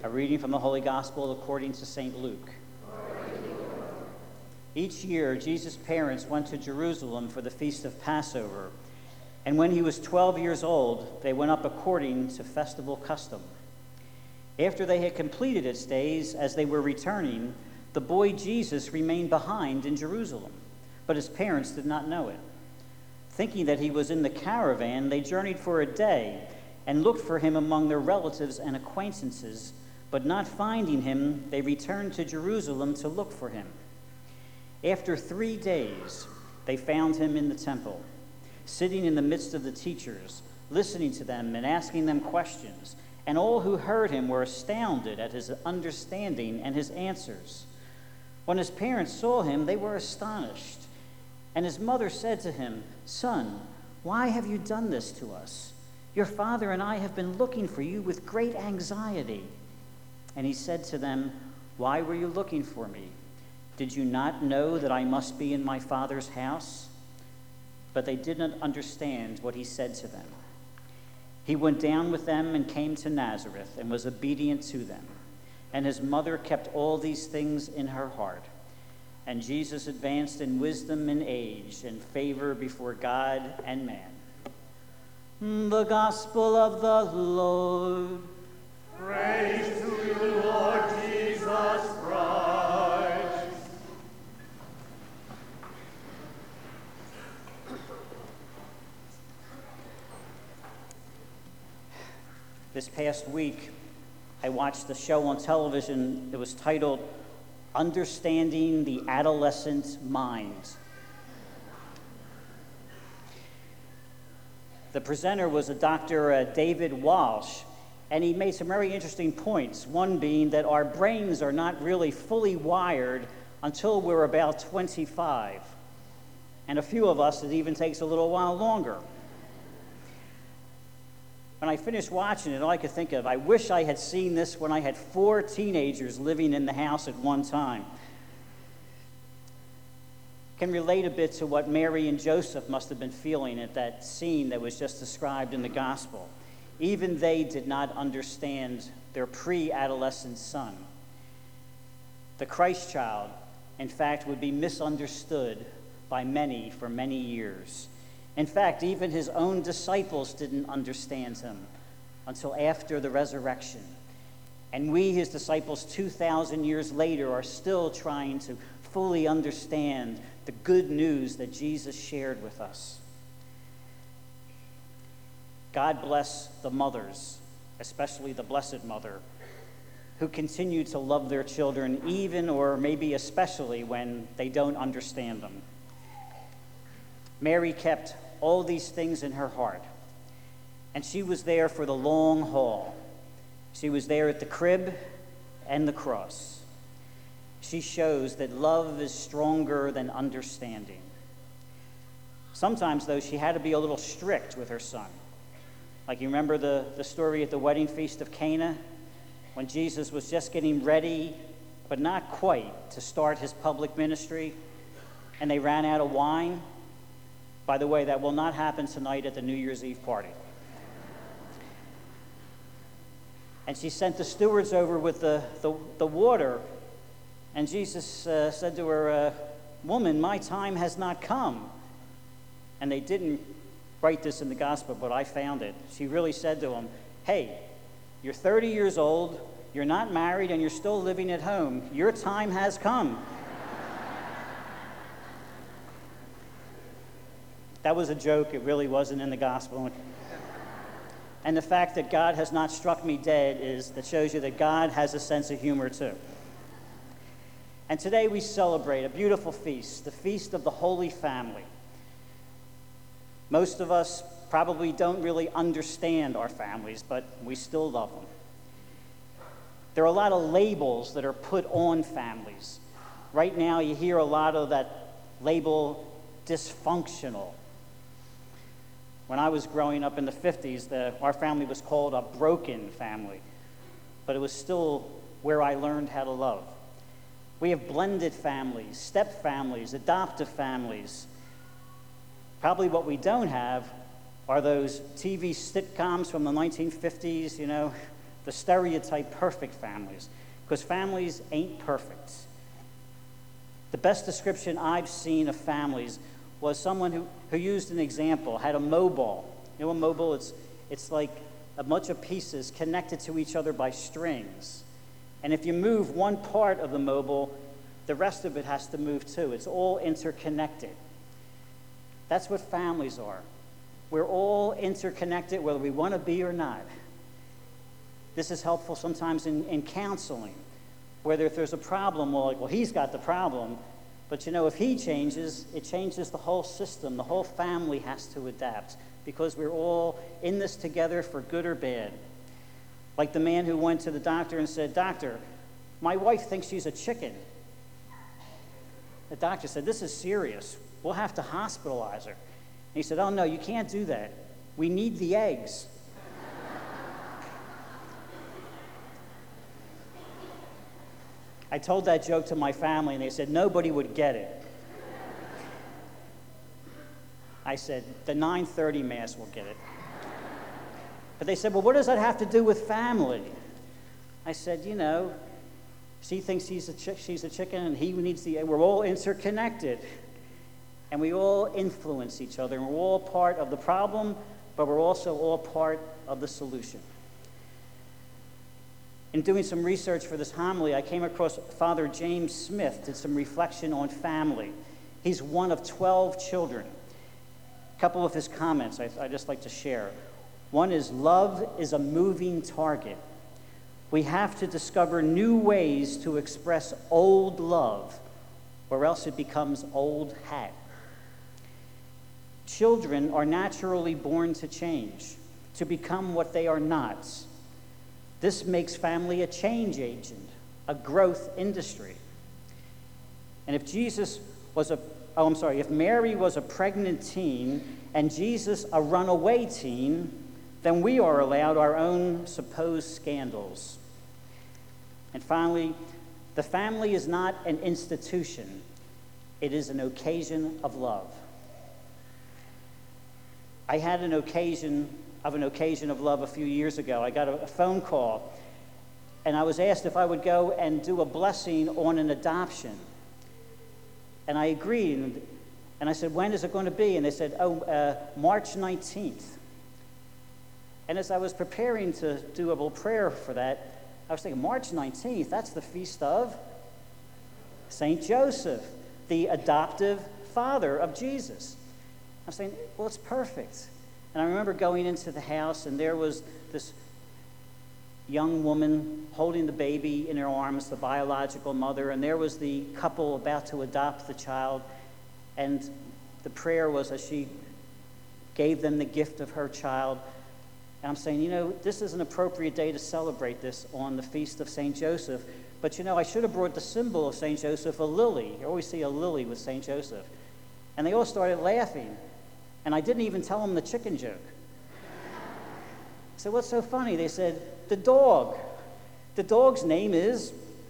A reading from the Holy Gospel according to St. Luke. Each year, Jesus' parents went to Jerusalem for the feast of Passover, and when he was 12 years old, they went up according to festival custom. After they had completed its days, as they were returning, the boy Jesus remained behind in Jerusalem, but his parents did not know it. Thinking that he was in the caravan, they journeyed for a day and looked for him among their relatives and acquaintances, but not finding him, they returned to Jerusalem to look for him. After 3 days, they found him in the temple, sitting in the midst of the teachers, listening to them and asking them questions. And all who heard him were astounded at his understanding and his answers. When his parents saw him, they were astonished. And his mother said to him, "Son, why have you done this to us? Your father and I have been looking for you with great anxiety." And he said to them, "Why were you looking for me? Did you not know that I must be in my Father's house?" But they did not understand what he said to them. He went down with them and came to Nazareth and was obedient to them. And his mother kept all these things in her heart. And Jesus advanced in wisdom and age and favor before God and man. The Gospel of the Lord. Praise to you, Lord Jesus Christ. This past week, I watched a show on television. It was titled Understanding the Adolescent Mind. The presenter was a Dr. David Walsh, and he made some very interesting points, one being that our brains are not really fully wired until we're about 25. And a few of us, it even takes a little while longer. When I finished watching it, all I could think of, I wish I had seen this when I had 4 teenagers living in the house at one time. Can relate a bit to what Mary and Joseph must have been feeling at that scene that was just described in the gospel. Even they did not understand their pre-adolescent son. The Christ child, in fact, would be misunderstood by many for many years. In fact, even his own disciples didn't understand him until after the resurrection. And we, his disciples, 2,000 years later, are still trying to fully understand the good news that Jesus shared with us. God bless the mothers, especially the Blessed Mother, who continue to love their children even or maybe especially when they don't understand them. Mary kept all these things in her heart, and she was there for the long haul. She was there at the crib and the cross. She shows that love is stronger than understanding. Sometimes, though, she had to be a little strict with her son. Like, you remember the story at the wedding feast of Cana, when Jesus was just getting ready, but not quite, to start his public ministry, and they ran out of wine? By the way, that will not happen tonight at the New Year's Eve party. And she sent the stewards over with the water, and Jesus said to her, "Woman, my time has not come." And they didn't write this in the gospel, but I found it. She really said to him, "Hey, you're 30 years old, you're not married, and you're still living at home. Your time has come." That was a joke. It really wasn't in the gospel. And the fact that God has not struck me dead that shows you that God has a sense of humor too. And today we celebrate a beautiful feast, the Feast of the Holy Family. Most of us probably don't really understand our families, but we still love them. There are a lot of labels that are put on families. Right now you hear a lot of that label, dysfunctional. When I was growing up in the 50s, our family was called a broken family, but it was still where I learned how to love. We have blended families, step families, adoptive families. Probably what we don't have are those TV sitcoms from the 1950s, the stereotype perfect families, because families ain't perfect. The best description I've seen of families was someone who used an example, had a mobile. You know a mobile? It's like a bunch of pieces connected to each other by strings. And if you move one part of the mobile, the rest of it has to move too. It's all interconnected. That's what families are. We're all interconnected, whether we want to be or not. This is helpful sometimes in counseling, whether if there's a problem, well, he's got the problem. But if he changes, it changes the whole system. The whole family has to adapt because we're all in this together for good or bad. Like the man who went to the doctor and said, "Doctor, my wife thinks she's a chicken." The doctor said, "This is serious. We'll have to hospitalize her." And he said, "Oh, no, you can't do that. We need the eggs." I told that joke to my family, and they said nobody would get it. I said, the 9:30 Mass will get it. But they said, "Well, what does that have to do with family?" I said, she thinks she's a chicken, and he needs the egg. We're all interconnected, and we all influence each other, and we're all part of the problem, but we're also all part of the solution. In doing some research for this homily, I came across Father James Smith, did some reflection on family. He's one of 12 children. A couple of his comments I'd just like to share. One is, love is a moving target. We have to discover new ways to express old love, or else it becomes old hat. Children are naturally born to change, to become what they are not. This makes family a change agent, a growth industry. And if if Mary was a pregnant teen and Jesus a runaway teen, then we are allowed our own supposed scandals. And finally, the family is not an institution. It is an occasion of love. I had an occasion of love a few years ago. I got a phone call, and I was asked if I would go and do a blessing on an adoption. And I agreed, and I said, "When is it going to be?" And they said, March 19th. And as I was preparing to do a little prayer for that, I was thinking, March 19th, that's the feast of St. Joseph, the adoptive father of Jesus. I was saying, well, it's perfect. And I remember going into the house, and there was this young woman holding the baby in her arms, the biological mother, and there was the couple about to adopt the child. And the prayer was as she gave them the gift of her child. And I'm saying, this is an appropriate day to celebrate this on the feast of St. Joseph. But, I should have brought the symbol of St. Joseph, a lily. You always see a lily with St. Joseph. And they all started laughing. And I didn't even tell them the chicken joke. I said, "What's so funny?" They said, "The dog. The dog's name is..."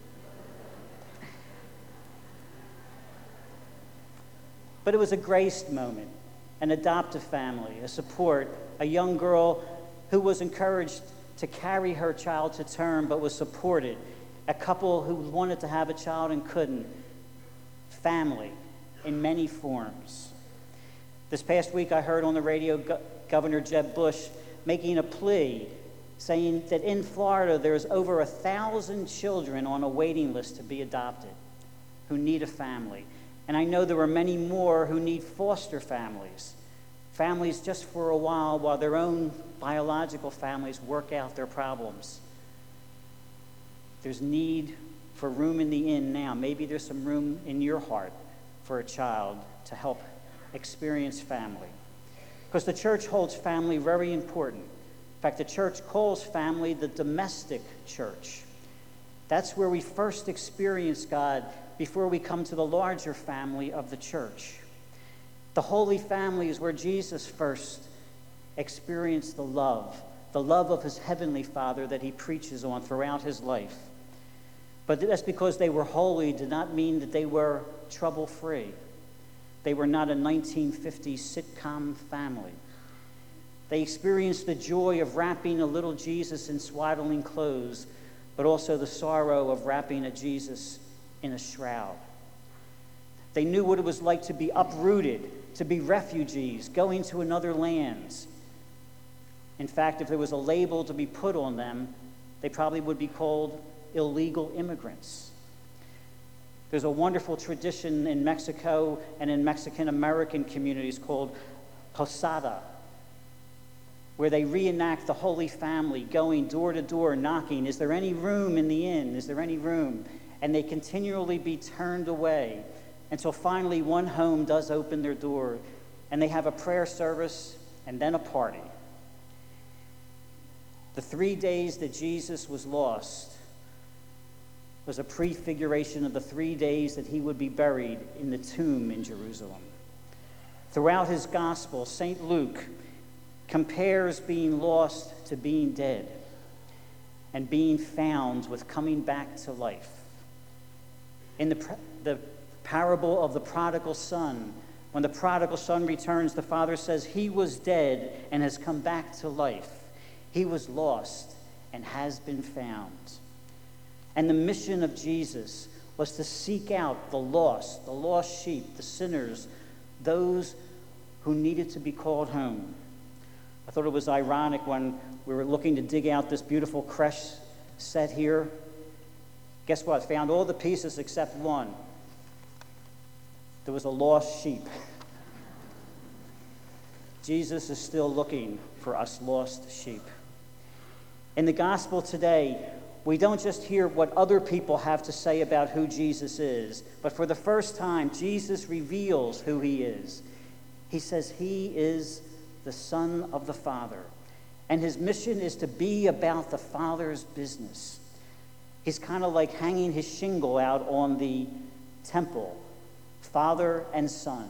But it was a graced moment, an adoptive family, a support, a young girl who was encouraged to carry her child to term but was supported, a couple who wanted to have a child and couldn't. Family in many forms. This past week I heard on the radio Governor Jeb Bush making a plea, saying that in Florida there's over 1,000 children on a waiting list to be adopted who need a family. And I know there are many more who need foster families just for a while their own biological families work out their problems. There's need for room in the inn now. Maybe there's some room in your heart for a child to help experience family. Because the church holds family very important. In fact, the church calls family the domestic church. That's where we first experience God before we come to the larger family of the church. The Holy Family is where Jesus first experienced the love of his heavenly Father that he preaches on throughout his life. But that's because they were holy did not mean that they were trouble-free. They were not a 1950s sitcom family. They experienced the joy of wrapping a little Jesus in swaddling clothes, but also the sorrow of wrapping a Jesus in a shroud. They knew what it was like to be uprooted, to be refugees, going to another land. In fact, if there was a label to be put on them, they probably would be called illegal immigrants. There's a wonderful tradition in Mexico and in Mexican-American communities called Posada, where they reenact the Holy Family going door to door, knocking, "Is there any room in the inn? Is there any room?" And they continually be turned away until finally one home does open their door, and they have a prayer service and then a party. The 3 days that Jesus was lost was a prefiguration of the 3 days that he would be buried in the tomb in Jerusalem. Throughout his gospel, St. Luke compares being lost to being dead and being found with coming back to life. In the parable of the prodigal son, when the prodigal son returns, the father says he was dead and has come back to life. He was lost and has been found. And the mission of Jesus was to seek out the lost sheep, the sinners, those who needed to be called home. I thought it was ironic when we were looking to dig out this beautiful creche set here. Guess what? Found all the pieces except one. There was a lost sheep. Jesus is still looking for us lost sheep. In the gospel today, we don't just hear what other people have to say about who Jesus is, but for the first time, Jesus reveals who he is. He says he is the Son of the Father, and his mission is to be about the Father's business. He's kind of like hanging his shingle out on the temple, Father and Son.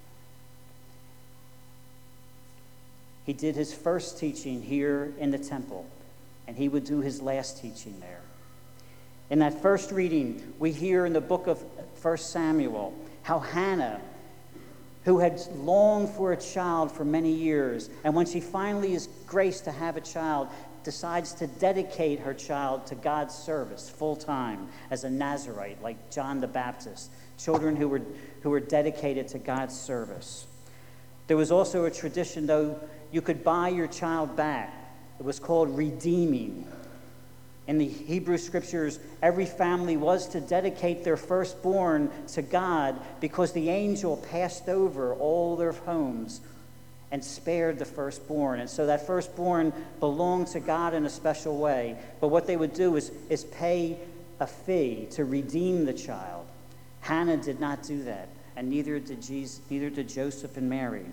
He did his first teaching here in the temple, and he would do his last teaching there. In that first reading, we hear in the book of 1 Samuel how Hannah, who had longed for a child for many years, and when she finally is graced to have a child, decides to dedicate her child to God's service full-time as a Nazarite, like John the Baptist, children who were dedicated to God's service. There was also a tradition, though, you could buy your child back. It was called redeeming. In the Hebrew scriptures, every family was to dedicate their firstborn to God because the angel passed over all their homes and spared the firstborn. And so that firstborn belonged to God in a special way. But what they would do is pay a fee to redeem the child. Hannah did not do that, and neither did Joseph and Mary.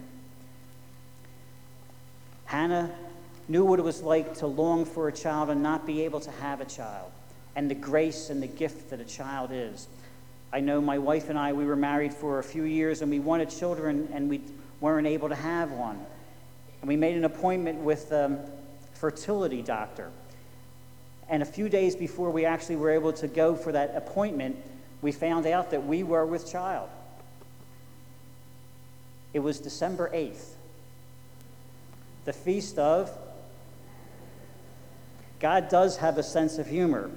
Hannah knew what it was like to long for a child and not be able to have a child, and the grace and the gift that a child is. I know my wife and I, we were married for a few years, and we wanted children, and we weren't able to have one. And we made an appointment with a fertility doctor. And a few days before we actually were able to go for that appointment, we found out that we were with child. It was December 8th, the feast of... God does have a sense of humor.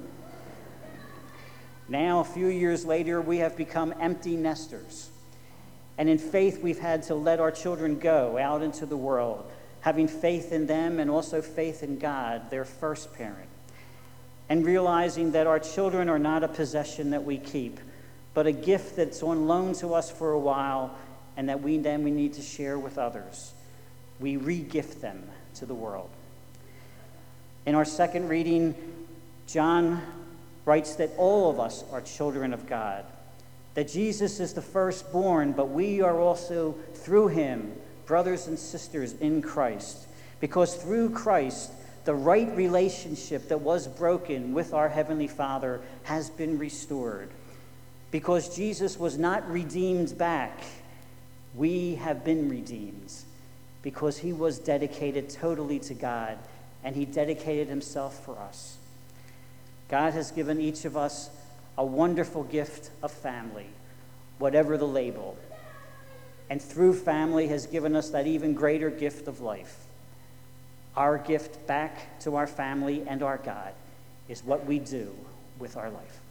Now, a few years later, we have become empty nesters. And in faith, we've had to let our children go out into the world, having faith in them and also faith in God, their first parent. And realizing that our children are not a possession that we keep, but a gift that's on loan to us for a while and that we need to share with others. We re-gift them to the world. In our second reading, John writes that all of us are children of God, that Jesus is the firstborn, but we are also, through him, brothers and sisters in Christ, because through Christ, the right relationship that was broken with our Heavenly Father has been restored. Because Jesus was not redeemed back, we have been redeemed, because he was dedicated totally to God, and he dedicated himself for us. God has given each of us a wonderful gift of family, whatever the label. And through family has given us that even greater gift of life. Our gift back to our family and our God is what we do with our life.